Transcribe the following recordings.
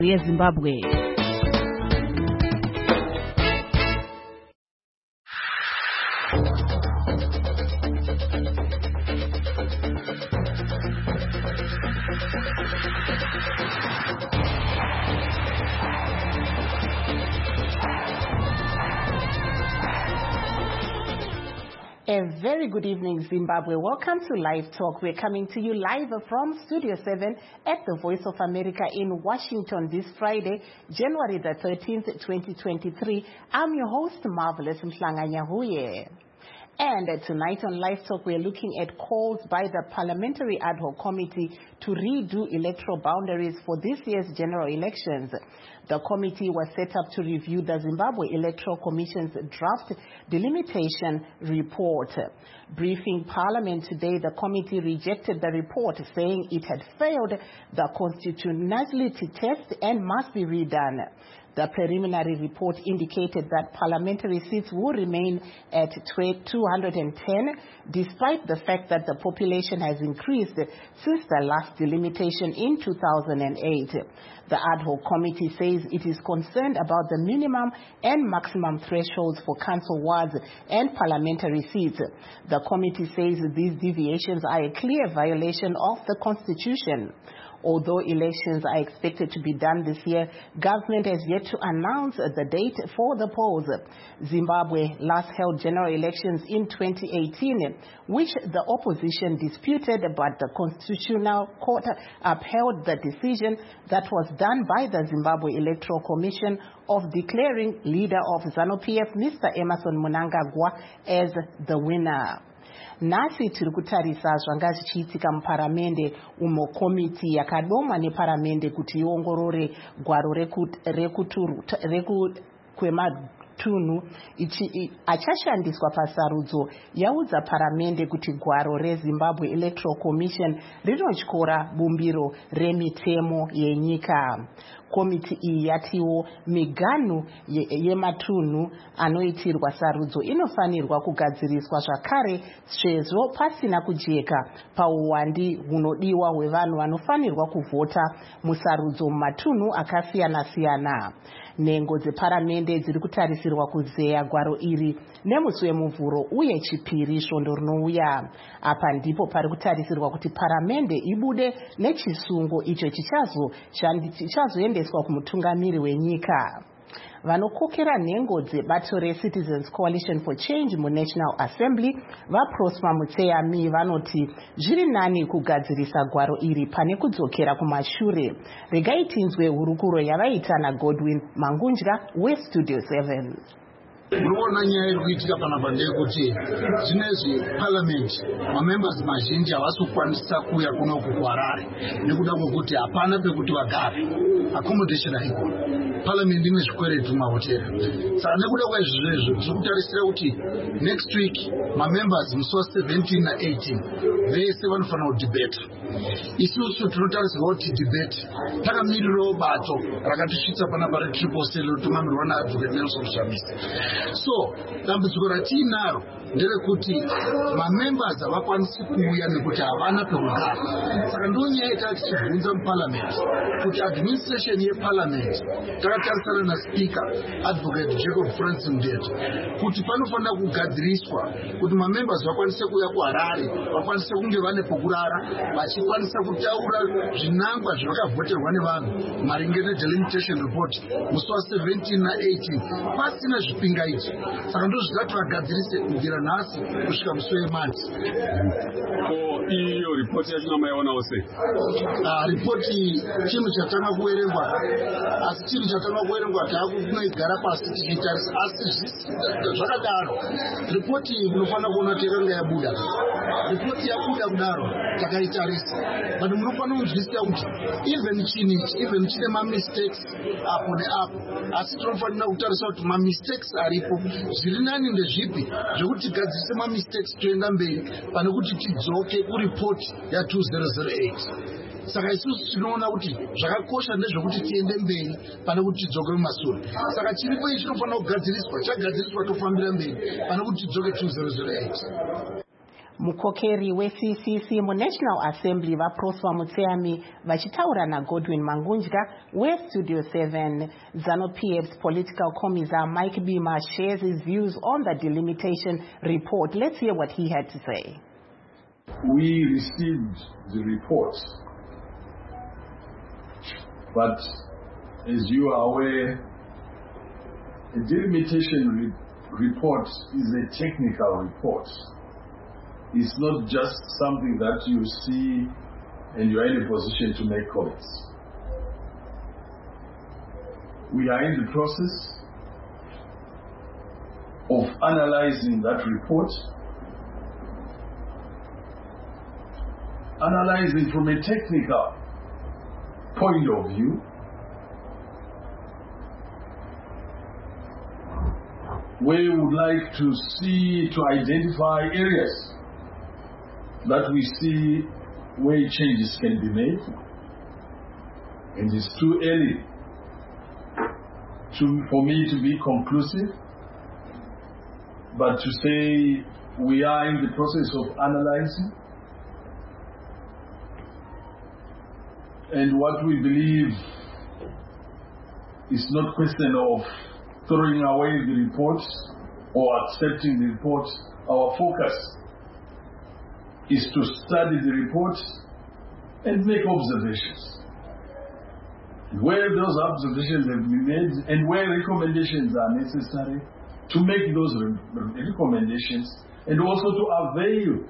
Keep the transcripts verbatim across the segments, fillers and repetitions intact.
Zimbabwe. A very good evening, Zimbabwe. Welcome to Live Talk. We're coming to you live from Studio seven at the Voice of America in Washington this Friday, January the thirteenth, twenty twenty-three. I'm your host, Marvelous Mhlanganyahuye. And tonight on Live Talk, we're looking at calls by the Parliamentary Ad Hoc Committee to redo electoral boundaries for this year's general elections. The committee was set up to review the Zimbabwe Electoral Commission's draft delimitation report. Briefing Parliament today, the committee rejected the report, saying it had failed the constitutionality test and must be redone. The preliminary report indicated that parliamentary seats will remain at two hundred ten, despite the fact that the population has increased since the last delimitation in two thousand eight. The ad hoc committee says it is concerned about the minimum and maximum thresholds for council wards and parliamentary seats. The committee says these deviations are a clear violation of the Constitution. Although elections are expected to be done this year, government has yet to announce the date for the polls. Zimbabwe last held general elections in twenty eighteen, which the opposition disputed, but the Constitutional Court upheld the decision that was done by the Zimbabwe Electoral Commission of declaring leader of ZANU-P F, Mister Emmerson Mnangagwa, as the winner. Nasi tiri kutarisa zvanga zvichiitika muparamende umo komiti yakadomwa neparamende kuti iongorore gwaro rekukwematunhu achashandiswa pasarudzo yaudza paramende kuti gwaro reZimbabwe Electoral Commission rinotyora bumbiro remitemo yenyika. Komiti iyi yatiwo miganhu yematunhu anoitirwa sarudzo inofanirwa kugadziriswa zvakare sezvo pasina kujeka pauwandi hunodiwa hwevanhu vanofanirwa kuvhota musarudzo mumatunhu akasiyana-siyana. Nhengo dzeparamende dziri kutarisirwa kuzeya gwaro iri nemusi wemuvhuro uye chipiri svondo rinouya. Apa ndipo pari kutarisirwa kuti paramende ibude nechisungo icho chichazoendeswa kumutungamiri wenyika. Vanokokera nhengo dzebato reCitizens Coalition for Change muNational Assembly vaProsper Mutseyami vanoti zviri nani kugadzirisa gwaro iri pane kudzokera kumashure. Regai tinzwe hurukuro yavaita naGodwin Mangunja weStudio seven. Munoona nyaya iri kuitika panapa ndeyekuti zvinezvi parliament mamembers mazhinji havasi kukwanisa kuuya kuno kuHarare nekuda kwokuti hapana pekuti vagare, accommodation haiko. Parliament ine zvikweretu mahotera. Saka nekuda kwaizvozvo tiri kutarisira kuti next week mamembers musi wa-seventeen na eighteen vese vanofanira kudebata. Isusu tinotarisirwa kuti debate takamirirawo bato rakatisvitsa panapa retriple cell rinotungamirwa naadvocate Nelson Shamisa. So, dambudziko ratiinaro nderekuti mamembers havakwanisi kuuya nekuti havana pekugara. Saka ndonyaya yatati tichibvunza muparliament kuti administration yeparliament takatarisana naSpeaker Advocate Jacob Francis Mudete kuti panofanira kugadziriswa kuti mamembers vakwanise kuuya kuHarare, vakwanise kunge vane pokurara, vachikwanisa kutaura zvinangwa zvakavhoterwa nevanhu maringe nedelimitation report musi wa-seventeen na eighteen pasina zvipingaiti. Saka ndozvikati vagadzirise kubvira nhasi kusvika musi weManzi. Ko iyo ripoti yacho mayaonawo sei? Ah, ripoti chinhu chatanga kuverengwa, asi chinhu chatanga kuverengwa taakunoigara pasi tichitarisa, asi zvakadaro ripoti iyi munofanira kuona kuti yakanga yabuda. Ripoti yabuda kudaro takaitarisa, but munofanira kunzwisisa kuti even chinichi even chine mamistakes apo neapo, asi tinofanira kutarisa kuti mamistakes aripo zviri nani ndezvipi zvekuti tigadzirise mamistakes toenda mberi pane kuti tidzoke kuripoti ya-two thousand eight. Saka isusu tinoona kuti zvakakosha ndezvekuti tiende mberi pane kuti tidzoke mumashure. Saka chiripo ichi chinofanira kugadziriswa, chagadziriswa tofambira mberi pane kuti tidzoke two thousand eight. Mukokeri we-C C C mu-National Assembly vaProsper Mutseami vachitaura naGodwin Mangunjka we-Studio seven. ZANU-P F's political commissar Mike Bima shares his views on the delimitation report. Let's hear what he had to say. We received the report, but as you are aware, a delimitation re- report is a technical report. It's not just something that you see and you are in a position to make comments. We are in the process of analyzing that report, analyzing from a technical point of view, where we would like to see, to identify areas that we see where changes can be made. And it's too early to, for me to be conclusive, but to say we are in the process of analyzing, and what we believe is not a question of throwing away the reports or accepting the reports. Our focus is to study the reports and make observations. Where those observations have been made and where recommendations are necessary, to make those re- recommendations and also to avail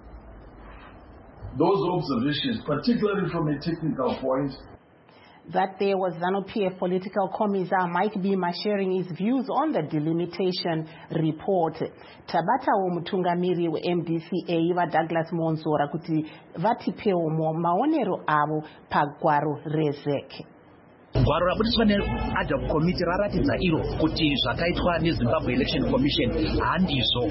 those observations, particularly from a technical point. That there was ZANU-P F political commissar Mike Bima sharing his views on the delimitation report. Tabata Mutungamiri we-M D C A iva Douglas Monzora kuti vatipewo maonero avo pagwaro rezeke. Gwaro rabudiswa neAdhoc Committee raratidza iro kuti zvakaitwa neZimbabwe Election Commission handizo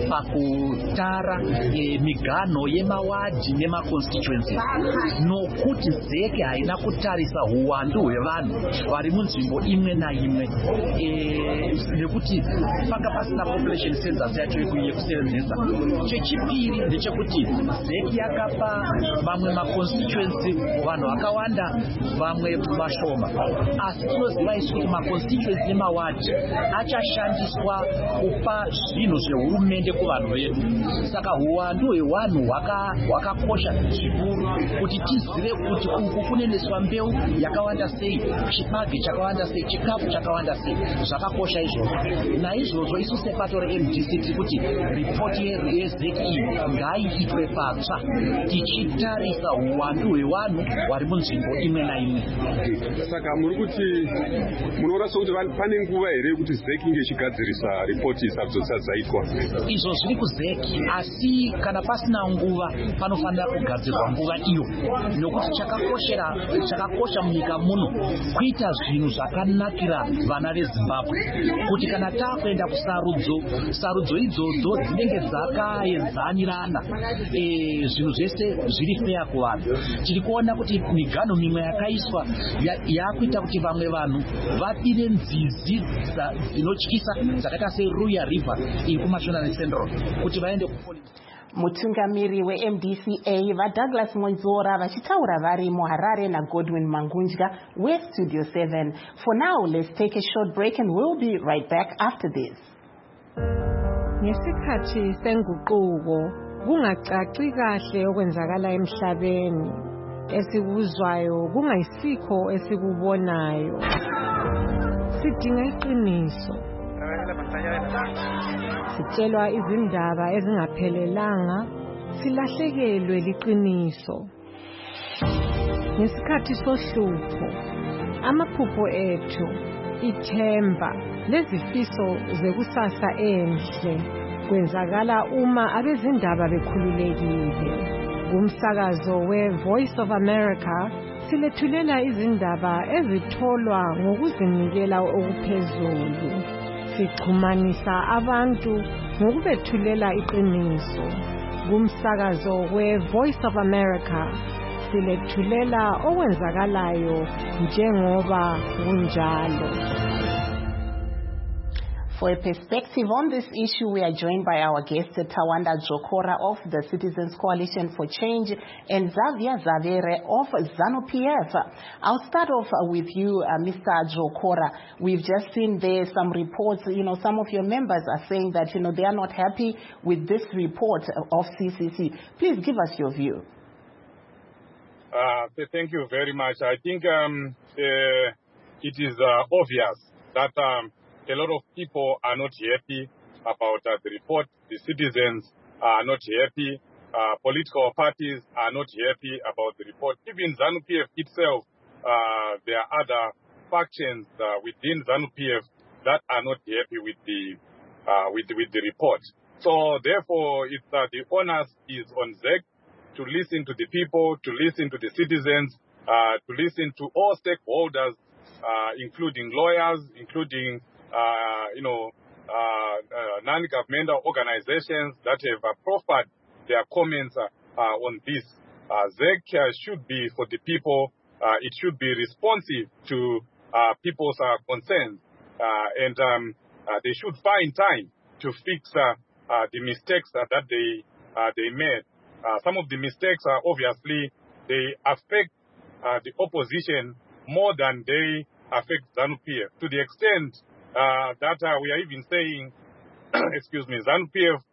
pakutara e, migano yemawadhi nemaconstituencies, nokuti zeke haina kutarisa huwandu hwevanhu vari munzvimbo imwe naimwe, e, nekuti panga pasina population census yacho yekusevenzesa. Chechipiri ndechekuti zeke yakapa mamwe maconstituency vanhu vakawanda, vamwe vashoma. Asi tinoziva isu kuti maconstituency nemawadhi achashandiswa kupa zvinhu zvehurumende kuvanhu vedu. Saka huwandu hwevanhu hwakakosha zvikuru kuti tizive kuti uku kunoendeswa mbeu yakawanda sei, chibage chakawanda sei, chikafu chakawanda sei. Zvakakosha izvozvo. Naizvozvo isu sebato re-M D C tiri kuti ripoti yezeki iyi ngaiitwe patsva tichitarisa huwandu hwevanhu vari munzvimbo imwe naimwe. Saka muri kuti munoona sokuti pane nguva here yekuti zeki inge ichigadzirisa ripoti isabvisa dzaitwa? Izvo zviri kuzeki, asi kana pasina nguva panofanira kugadzirwa nguva iyo, nokuti chakakoshera chakakosha munyika muno kuita zvinhu zvakanakira vana veZimbabwe, kuti kana takuenda kusarudzo, sarudzo idzodzo dzinenge dzakaenzanirana, e, zvinhu zvese zviri fair kuvanhu. Tiri kuona kuti migano mimwe yakaiswa yakuita kuti vamwe vanhu vapire nzizi dzinotyisa dzakaita seRuya River iri kuMashonaland Central kuti vaende kupolisi. Mutungamiri we-M D C A vaDouglas Monzora vachitaura vari muHarare naGodwin Mangunjka weStudio seven. For now, let's take a short break and we'll be right back after this. Ngesikhathi senguquko kungacaci kahle okwenzakala emhlabeni, esikuzwayo kungayisikho esikubonayo. Sidinga iqiniso. Sitshelwa izindaba ezingaphelelanga, silahlekelwe liqiniso. Ngesikhathi sohlupho, amaphupho ethu, ithemba lezifiso zekusasa enhle kwenzakala uma abezindaba bekhululekile. Kumsakazo we-Voice of America silethulela izindaba ezitholwa ngokuzinikela okuphezulu. Sixhumanisa abantu ngokubethulela iqiniso. Kumsakazo we-Voice of America silethulela okwenzakalayo njengoba kunjalo. For a perspective on this issue, we are joined by our guest, Tawanda Jokora of the Citizens Coalition for Change and Xavier Zavere of ZANU P F. I'll start off with you, uh, Mister Jokora. We've just seen there some reports, you know, some of your members are saying that, you know, they are not happy with this report of C C C. Please give us your view. Uh, thank you very much. I think um, uh, it is uh, obvious that um, a lot of people are not happy about uh, the report. The citizens are not happy. Uh, political parties are not happy about the report. Even ZANU P F itself, uh, there are other factions uh, within ZANU P F that are not happy with the uh, with with the report. So therefore, it's uh, the onus is on Z E C to listen to the people, to listen to the citizens, uh, to listen to all stakeholders, uh, including lawyers, including Uh, you know, uh, uh, non-governmental organizations that have uh, proffered their comments uh, uh, on this. Uh, Z E C uh, should be for the people. Uh, it should be responsive to uh, people's uh, concerns, uh, and um, uh, they should find time to fix uh, uh, the mistakes uh, that they uh, they made. Uh, some of the mistakes are obviously they affect uh, the opposition more than they affect ZANU P F, to the extent Uh, that uh, we are even saying, excuse me, ZANU P F,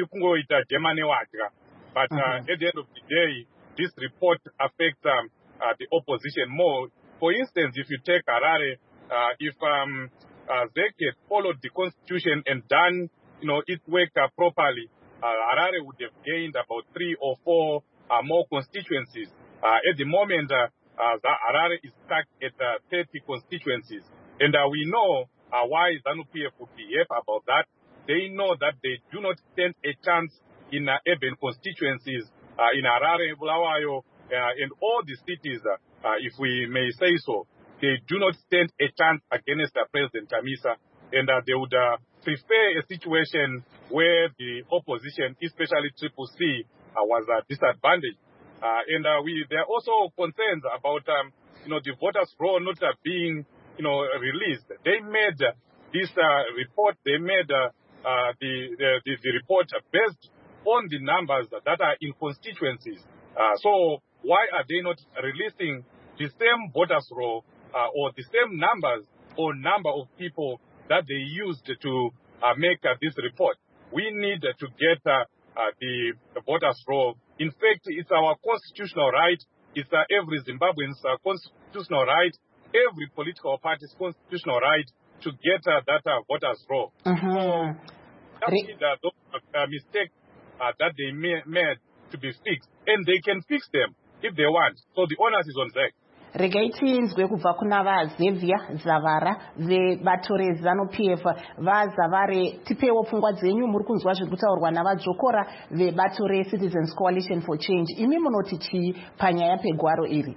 but uh, uh-huh. At the end of the day, this report affects um, uh, the opposition more. For instance, if you take Harare, uh, if um, uh, Z E C had followed the constitution and done, you know, its work uh, properly, uh, Harare would have gained about three or four uh, more constituencies. Uh, at the moment, uh, uh, Harare is stuck at uh, thirty constituencies, and uh, we know. Uh, why ZANU P F would be happy about that? They know that they do not stand a chance in uh, urban constituencies, uh, in Harare, Bulawayo, uh, and all the cities, uh, uh, if we may say so. They do not stand a chance against uh, President Chamisa, and uh, they would uh, prefer a situation where the opposition, especially Triple C, uh, was uh, disadvantaged. Uh, and uh, we there are also concerns about um, you know, the voters' roll not uh, being you know, released. They made uh, this uh, report, they made uh, uh, the, the, the, the report based on the numbers that are in constituencies. Uh, so why are they not releasing the same voters roll uh, or the same numbers or number of people that they used to uh, make uh, this report? We need uh, to get uh, uh, the, the voters roll. In fact, it's our constitutional right. It's uh, every Zimbabwean's uh, constitutional right. Every political party's constitutional right to get uh, that uh, voters roll. Uh-huh. So that Re- uh, those uh, mistakes uh, that they may, made to be fixed, and they can fix them if they want. So the onus is on Z E C. Regaitsinzwe kubva kuna vaZevia Zavara vebato rezANU P F. VaZavare, tipewo pfungwa dzenyu, muri kunzwa zviri kutaurwa navaJokora vebato reCitizens Coalition for Change. Imi munoti chii panyaya pegwaro iri?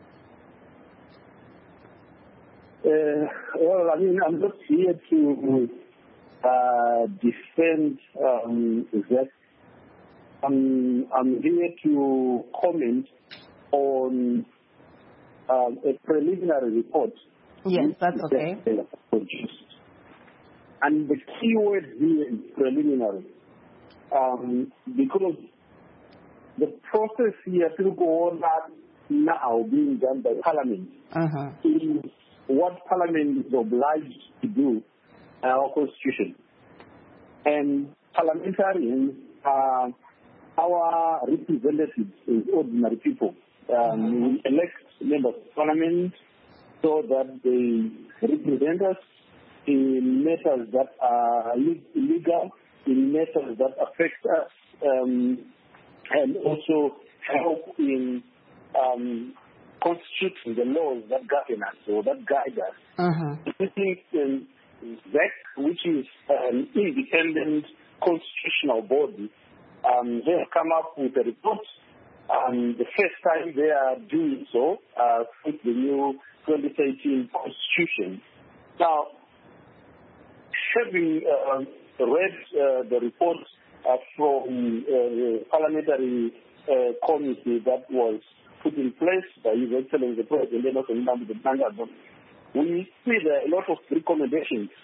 Uh, well, I mean, I'm not here to uh, defend um, that. I'm, I'm here to comment on um, a preliminary report. Yes, that's okay. Produced. And the key word here is preliminary. Um, because the process here to go on now being done by Parliament uh-huh. is what Parliament is obliged to do in our Constitution. And parliamentarians are our representatives as ordinary people. Um, mm-hmm. We elect members of Parliament so that they represent us in matters that are illegal, in matters that affect us, um, and also help in um, constituting the laws that govern us or that guide us. Uh-huh. I think um, Z E C, which is an independent constitutional body, um, they have come up with a report. Um, the first time they are doing so uh, with the new twenty thirteen constitution. Now, having uh, read uh, the report uh, from uh, the parliamentary uh, committee that was put in place by His Excellency the President, we see there are a lot of recommendations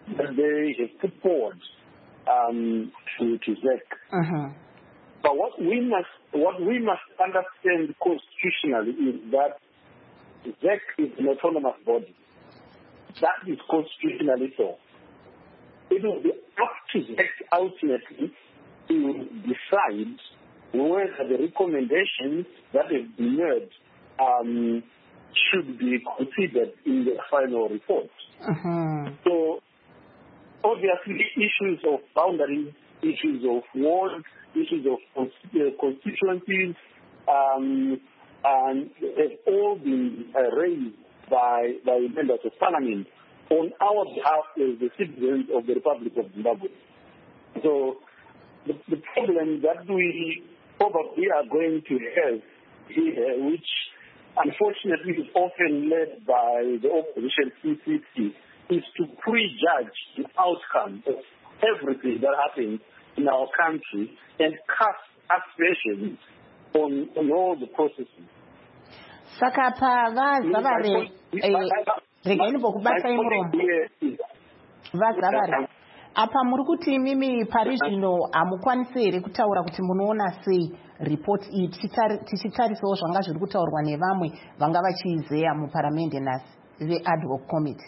that they have put forward um, to, to Z E C. Uh-huh. But what we must what we must understand constitutionally is that Z E C is an autonomous body. That is constitutionally so. It will be up to Z E C ultimately to decide whether the recommendations that have been made um, should be considered in the final report. Uh-huh. So, obviously, issues of boundaries, issues of wards, issues of constituencies, um, and have all been uh, raised by, by members of parliament on our behalf as the citizens of the Republic of Zimbabwe. So, the, the problem that we probably are going to have here, which unfortunately is often led by the opposition C C T, is to prejudge the outcome of everything that happens in our country and cast aspersions on, on all the processes. Saka pa vazavare regaini bokubata imuromo vazavare apa muri kuti mimi pari zvino hamukwanisi here kutaura kuti munoona sei report iyi tichitarisawo zvanga zviri kutaurwa nevamwe vanga vachiizeya muparamende nhasi ve-ad hoc committee?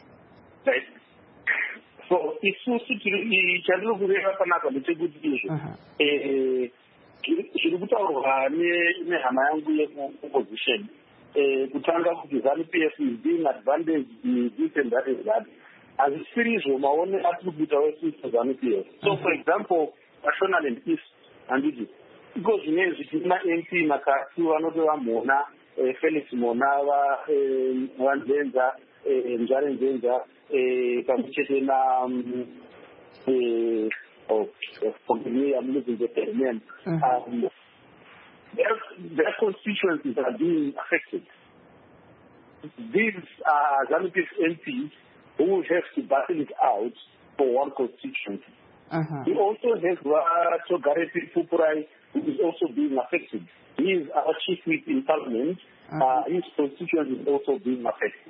So isusu chandiri kureva panapa ndechekuti izvo zviri kutaurwa nehama yangu yeopposition kutanga kuti ZANU-P F is being advantaged this and that and that. Hazvisiri izvo maone atiri kuita wesisi ZANU-P F. So for example, National and East handiti iko zvinezvi tine ma-M P makati vanoti vamona Felix Mona vanzenza Njare Nzenza pamwe chete na forgive me, I'm losing the name. Um, their, their constituencies are being affected. These are ZANU-P F M Ps who have to battle it out for one constituency. Uh-huh. We also have Togarepi Pupurai, who is also being affected. He is our chief whip in parliament. Uh-huh. Uh, his constituency is also being affected.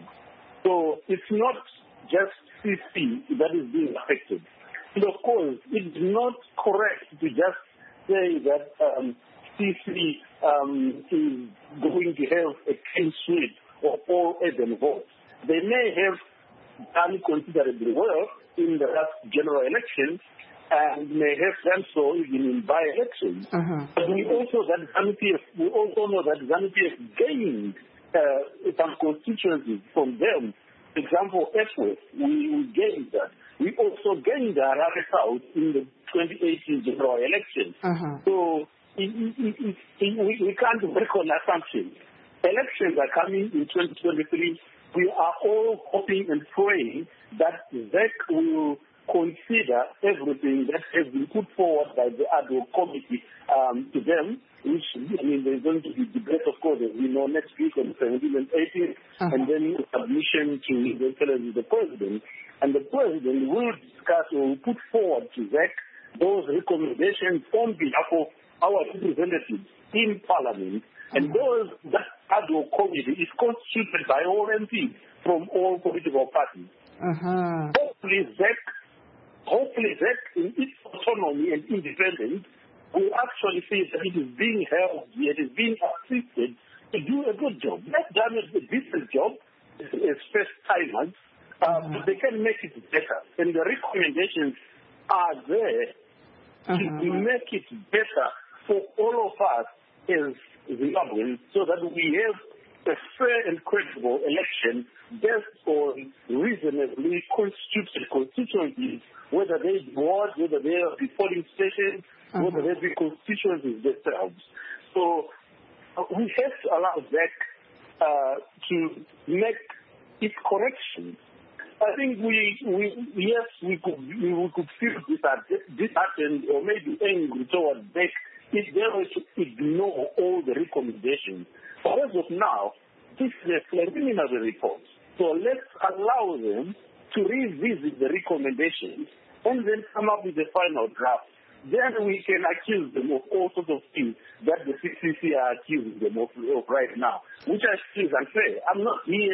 So it's not just C C that is being affected. And of course, it's not correct to just say that um, C C um, is going to have a clean sweep of all urban votes. They may have done considerably well in the last general election and may have done so even in by-elections. Uh-huh. But we also that ZANU-P F, we also know that ZANU-P F gained uh, some constituencies from them. For example, Epworth, we, we gained that. We also gained the Harare South in the twenty eighteen general election. Uh-huh. So it, it, it, it, we, we can't work on assumptions. Elections are coming in twenty twenty-three. We are all hoping and praying that Z E C will consider everything that has been put forward by the ad hoc committee um, to them, which, I mean, there's going to be debate, of course, as we know, next week on the seventeenth and eighteenth, uh-huh. and then submission to the, the president. And the president will discuss or will put forward to Z E C those recommendations on behalf of our representatives in parliament. Uh-huh. And those, that ad hoc committee is constituted by all M Ps from all political parties. Uh-huh. Hopefully, Z E C Hopefully that in its autonomy and independence will actually see that it is being helped, it is being assisted to do a good job. They've done a decent job as first timers, uh, mm-hmm. but they can make it better. And the recommendations are there mm-hmm. to make it better for all of us as Zimbabweans so that we have a fair and credible election based on reasonably constituted constituencies, whether they be wards, whether they be polling stations, uh-huh. whether they be constituencies themselves. So uh, we have to allow Z E C uh, to make its corrections. I think we, we yes, we could we, we could feel disheartened or maybe angry towards Z E C if they were to ignore all the recommendations. But as of now, this is a preliminary report. So let's allow them to revisit the recommendations and then come up with the final draft. Then we can accuse them of all sorts of things that the C C C are accusing them of, of right now, which I think is unfair. I'm not here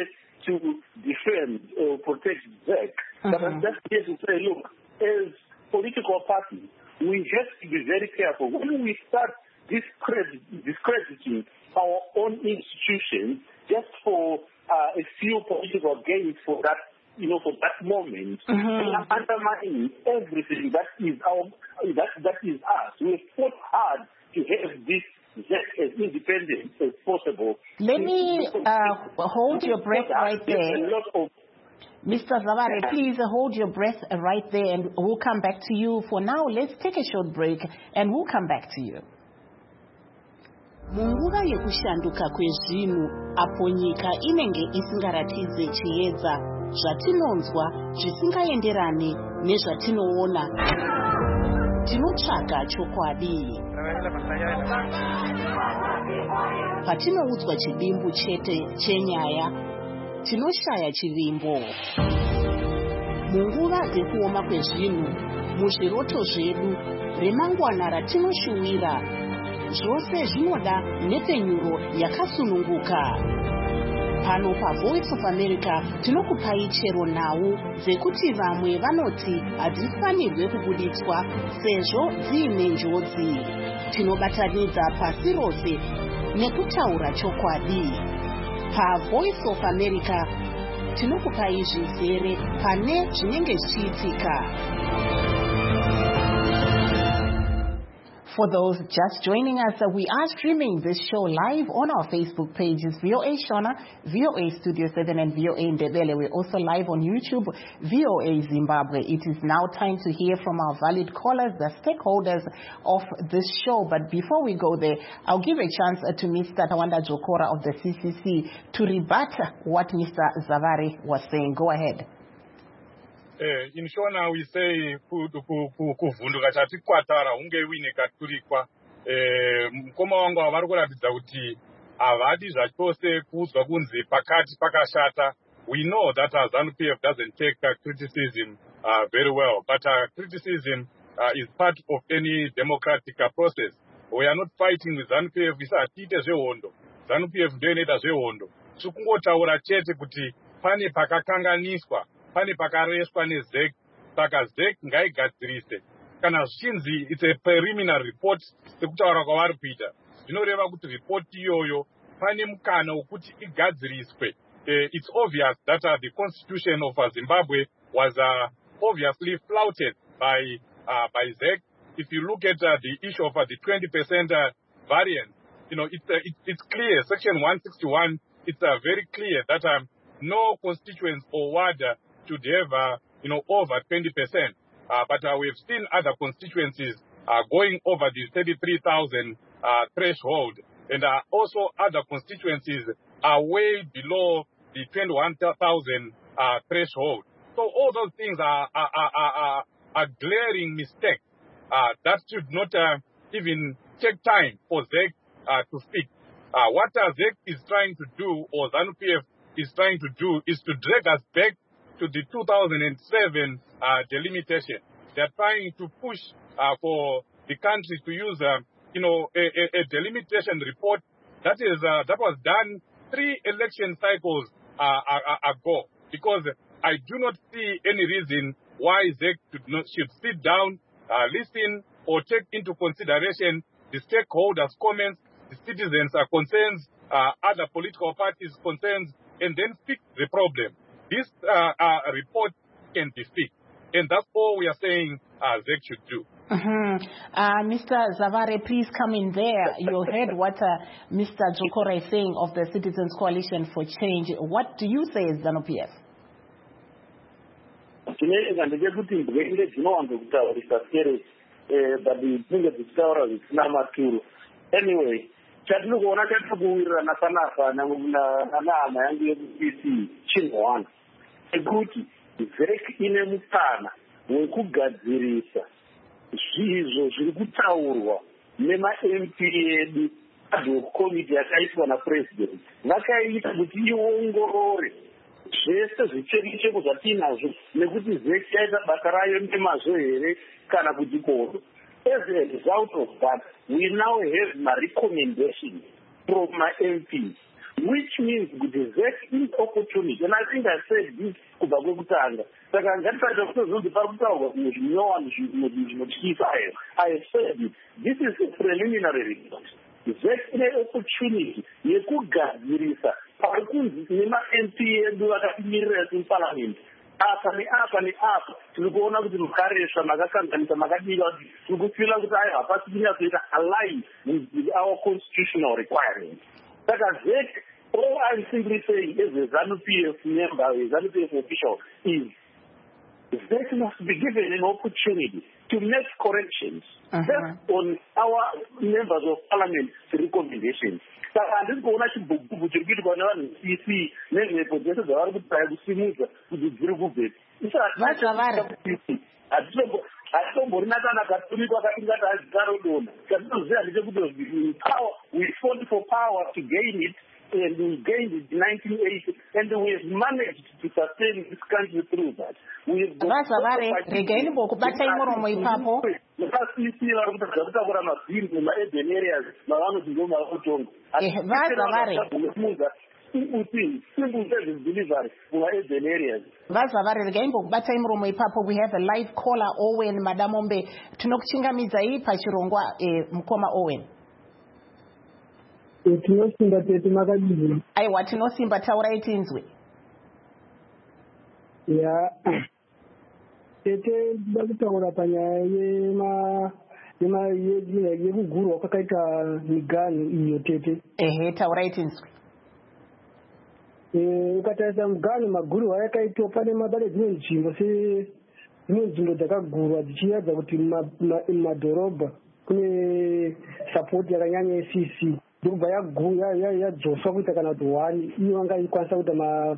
to defend or protect Z E C, mm-hmm. but I'm just here to say, look, as political parties, we have to be very careful. When we start discredit, discrediting our own institutions just for uh, a few political gains for that, you know, for that moment, mm-hmm. we are undermining everything that is our, that that is us. We have fought hard to have this Z E C as independent as possible. Let me uh, hold your breath right there. Mister Zavare, please hold your breath right there and we'll come back to you. For now, let's take a short break and we'll come back to you. Munguva yekushanduka kwezvinhu apo nyika inenge isingaratidze chiedza zvatinonzwa zvisingaenderane nezvatinoona, tinotsvaga chokwadi. Patinoudzwa chidimbu chete chenyaya, tinoshaya chivimbo. Munguva dzekuoma kwezvinhu, muzviroto zvedu, remangwana ratinoshuwira, zvose zvinoda nepfenyuro yakasununguka. Pano paVoice of America tinokupai chero nhau dzekuti vamwe vanoti hadzifanirwe kubuditswa sezvo dziine njodzi. Tinobatanidza pasi rose nekutaura chokwadi. PaVoice of America tinokupai zvizere pane zvinenge zvichiitika. For those just joining us, uh, we are streaming this show live on our Facebook pages, V O A Shona, V O A Studio seven, and V O A Ndebele. We're also live on YouTube, V O A Zimbabwe. It is now time to hear from our valued callers, the stakeholders of this show. But before we go there, I'll give a chance uh, to Mister Tawanda Jokora of the C C C to rebut what Mister Zavare was saying. Go ahead. Eh, in Shona we say kuvhunduka chatikwatara hunge wine katurikwa eh mukoma wangu vari kuratidza kuti havadi zvachose kuudzwa kunzi pakati pakashata. We know that uh, ZANU-P F doesn't take uh, criticism uh, very well, but uh, criticism uh, is part of any democratic uh, process. We are not fighting with ZANU-P F isatiite zvehondo. ZANU-P F ndio inoita zvehondo. Tikungotaura chete kuti pane pakakanganiswa, pane pakareswa neZ E C, saka Z E C ngaigadzirise. Kana zvichinzi it's a preliminary report sekutaura kwavari kuita, zvinoreva kuti report iyoyo pane mukana wekuti igadziriswe. Uh, it's obvious that uh, the constitution of uh, Zimbabwe was uh, obviously flouted by uh, by Z E C. If you look at uh, the issue of uh, the twenty percent uh, variance, you know, it's, uh, it, it's clear, section one sixty-one, it's uh, very clear that um, no constituent or ward uh, should have, uh, you know, over twenty percent. Uh, but uh, we've seen other constituencies uh, going over the thirty-three thousand uh, threshold. And uh, also other constituencies are way below the twenty-one thousand uh, threshold. So all those things are, are, are, are, are glaring mistakes uh, that should not uh, even take time for Z E C uh, to fix. Uh, what uh, Z E C is trying to do, or ZANU-P F is trying to do, is to drag us back to the two thousand seven uh, delimitation. They're trying to push uh, for the country to use, uh, you know, a, a, a delimitation report that is uh, that was done three election cycles uh, ago. Because I do not see any reason why Z E C should, not, should sit down, uh, listen, or take into consideration the stakeholders' comments, the citizens' uh, concerns, uh, other political parties' concerns, and then fix the problem. This uh, uh, report can be fixed. And that's all we are saying uh, Z E C should do. Mm-hmm. uh, Mister Zavare, please come in there. You heard what uh, Mister Jokora is saying of the Citizens Coalition for Change. What do you say as ZANU-P F? Anyway, chatinokuona chatinokuwirirana panapa nahama yangu yekupc chinhwana ekuti Z E C ine mukana wekugadzirisa zvizvo zviri kutaurwa nema-M P edu adhoc committee yakaitwa napresident. Vakaita kuti iongorore zvese zvicheko zvatinazvo nekuti Z E C yaita basa rayo nemazvo here kana kuti kodo. As a result of that, we now have my recommendations from my M Ps. which means that is opportunity. And I think I said this kuba kwekutanga. Saka ngatifarira kutozonzi pari kutaurwa zvimwe zvinyowa zvinotyisayo. I said it. This is a preliminary report. That ine opportunity yekugadzirisa pari kunzi nema-M P edu vakatimirira kuparliament. Apa neapa neapa tiri kuona kuti mukaresva makakanganisa makadika kuti tiri kufila kuti ai hapasi kunyatsoita align with our constitutional requirements. Saka that all I'm simply saying as a ZANU-P F member, a ZANU-P F official, is that must be given an opportunity to make corrections uh-huh. based on our members of parliament recommendations. Saka handisi kuona chibhubhubhu chiri kuitwa nevanhu C C nemhepo dzese dzavari kutsaya kusimudza kuti dziri kubveti. Hatitombori natana katumikwa katingati azikarodona. Katinoziva ndechekuti power, we fought for power to gain it, and we gained it in nineteen eighty, and we have managed to sustain this country through that. Vazavare, regain bokubata imoromo ipapo. Vakasisi vari kutadza kutakura mabhini muma-urban areas mavanozi ndomavakutonga. Vazavare. Simple service delivery muma-urban areas. Vazavare, regain bokubata imoromo ipapo. We have a live caller, Owen Madamombe. Tinokuchingamidza pachirongwa mukoma Owen. Tinosimba tete makadini. Aiwa tinosimba taurai tinzwe. Ya. Tete ndakutaura panyaya yema yema yekugurwa kwakaita miganhu iyo tete. Ehe, taurai tinzwe. Eh, ukatarisa miganhu magurwa ayakaitwa pane mabare dzimwe nzvimbo se dzimwe nzvimbo dzakagurwa dzichiratidza kuti mumadhorobha kune support yakanyanya ye-C C. Ndobva yadzoswa kuita kana kuti one iyo vanga ikwanisa kuita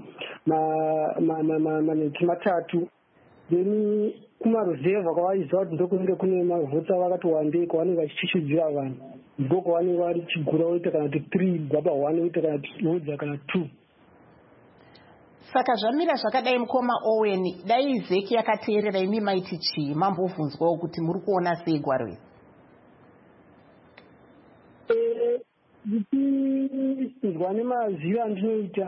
maneti matatu. Then kumaruzevha kwavaiziva kuti ndokunenge kune mavhutsa vakati wandei kwavanenge vachichishudzira vanhu. Ndiko kwavanenge varichigura voita kana kuti three gwaba one voita kana kuti vodza kana two. Saka zvamira zvakadai mukoma Owen, dai zeki yakateerera imi maiti chii mambobvunzwawo kuti muri kuona sei gwaro iri? Ndichizwa nemazivo andinoita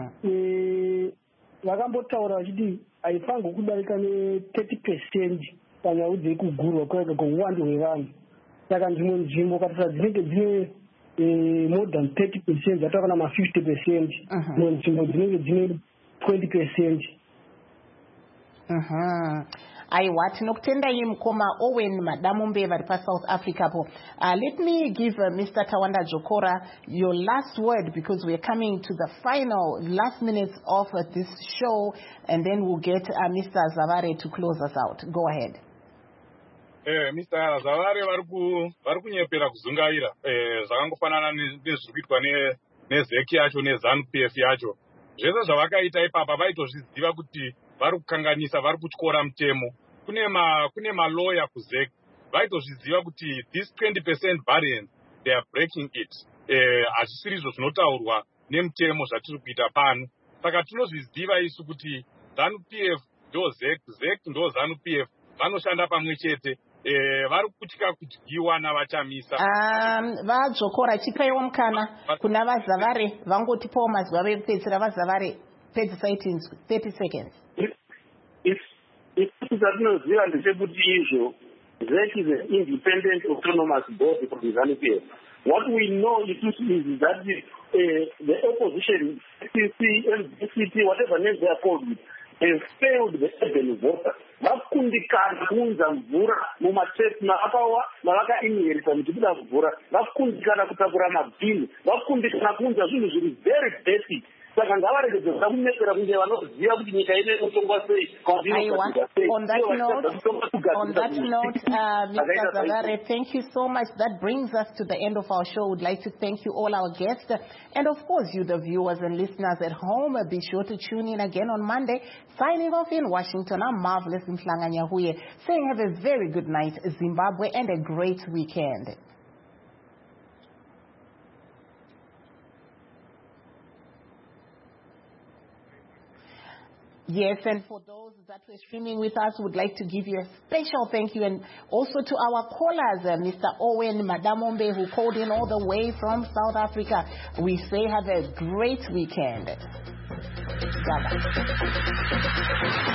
vakambotaura vachiti haifanirwi kudarika ne-thirty percent panyaya dzekugurwa kwega kweuwandu hwevanhu. Saka nzvimwe nzvimbo katarisa dzinenge dzine more than thirty percent dzatava kana ma-fifty percent. Dzimwe nzvimbo dzinenge dzine twenty percent. Aiwa tinokutendai mukoma Owen Madamombe vari paSouth Africa po. Uh, let me give uh, Mister Tawanda Jokora your last word because we're coming to the final last minutes of uh, this show, and then we'll get uh, Mister Zavare to close us out. Go ahead. Eh, Mister Zavare vari kunyepera kuzungaira eh, zvakangofanana nezviri kuitwa nezeki yacho neZANU-P F yacho. Zvese zvavakaita ipapa vaitozviziva kuti vari kukanganisa, vari kutyora mutemo. Kune ma kune maloya kuzeki vaitozviziva kuti this twenty percent variance they are breaking it. Eh, hazvisiri izvo zvinotaurwa nemutemo zvatiri kuita pano. Saka tinozviziva isu kuti ZANU-P F ndo zeki, zeki ndo ZANU-P F vanoshanda pamwe chete. Eh, vari kutya kudyiwa navachamisa. Um, vadzokora chipaiwo mukana kuna Vazavare vangotipawo mazuva vekupedzisira. Vazavare pedzisai tinzwi thirty seconds. Zvatinoziva ndechekuti izvo ZEC is an independent autonomous body from the ZANU-P F. What we know is that the, uh, the opposition, C C, M C T, whatever name they are called, have failed the urban voters. Vakundikana kuunza mvura mumatepi mavakawa mavakainherita muchikuda mvura. Vakundikana kutakura mabhini. Vakundikana kuunza zvinhu zviri very basic. Saka ngavaregedze kunetsera kunge vanoziva kuti nyika ine inotongwa sei. On that note, on that note, uh, Mister Zavare, thank you so much. That brings us to the end of our show. We'd like to thank you all our guests. And of course, you the viewers and listeners at home, be sure to tune in again on Monday. Signing off in Washington, I'm Marvelous Mhlanga Nyahuye, saying have a very good night, Zimbabwe, and a great weekend. Yes, and for those that were streaming with us, would like to give you a special thank you, and also to our callers, uh, Mister Owen Madamombe, who called in all the way from South Africa. We say have a great weekend. Bye-bye.